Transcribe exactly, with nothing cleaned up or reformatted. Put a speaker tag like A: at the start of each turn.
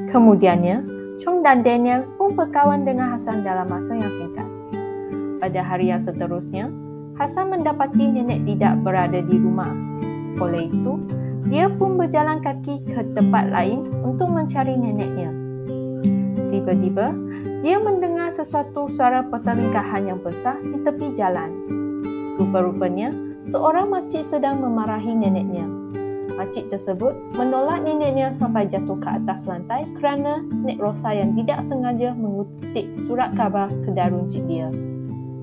A: Kemudiannya, Chung dan Daniel pun berkawan dengan Hassan dalam masa yang singkat. Pada hari yang seterusnya, Hassan mendapati nenek tidak berada di rumah. Oleh itu, dia pun berjalan kaki ke tempat lain untuk mencari neneknya. Tiba-tiba, dia mendengar sesuatu suara pertelingkahan yang besar di tepi jalan. Rupa-rupanya, seorang makcik sedang memarahi neneknya. Makcik tersebut menolak neneknya sampai jatuh ke atas lantai kerana Nek Rosa yang tidak sengaja mengutip surat khabar ke daruncit dia.